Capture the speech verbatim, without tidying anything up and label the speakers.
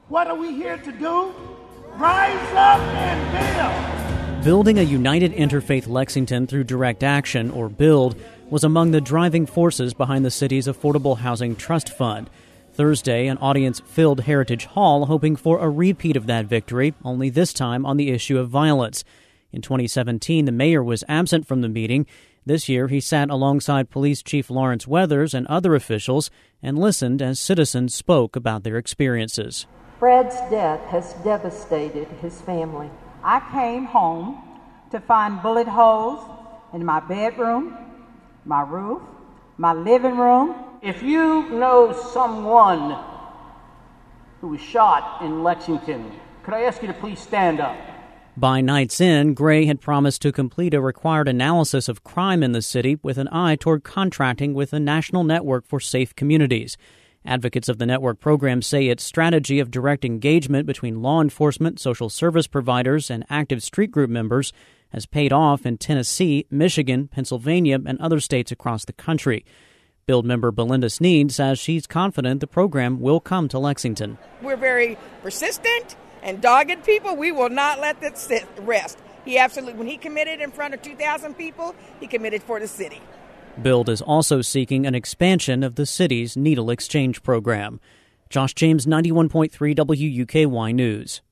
Speaker 1: What are we here to do? Rise up and build.
Speaker 2: Building a United Interfaith Lexington through direct action, or BUILD, was among the driving forces behind the city's Affordable Housing Trust Fund. Thursday, an audience filled Heritage Hall, hoping for a repeat of that victory, only this time on the issue of violence. In twenty seventeen, the mayor was absent from the meeting. This year, he sat alongside Police Chief Lawrence Weathers and other officials and listened as citizens spoke about their experiences.
Speaker 3: Fred's death has devastated his family.
Speaker 4: I came home to find bullet holes in my bedroom, my roof, my living room.
Speaker 5: If you know someone who was shot in Lexington, could I ask you to please stand up?
Speaker 2: By night's end, Gray had promised to complete a required analysis of crime in the city with an eye toward contracting with the National Network for Safe Communities. Advocates of the network program say its strategy of direct engagement between law enforcement, social service providers, and active street group members has paid off in Tennessee, Michigan, Pennsylvania, and other states across the country. BUILD member Belinda Sneed says she's confident the program will come to Lexington.
Speaker 6: We're very persistent and dogged people. We will not let this sit, rest. He absolutely, when he committed in front of two thousand people, he committed for the city.
Speaker 2: BUILD is also seeking an expansion of the city's needle exchange program. Josh James, ninety-one point three W U K Y News.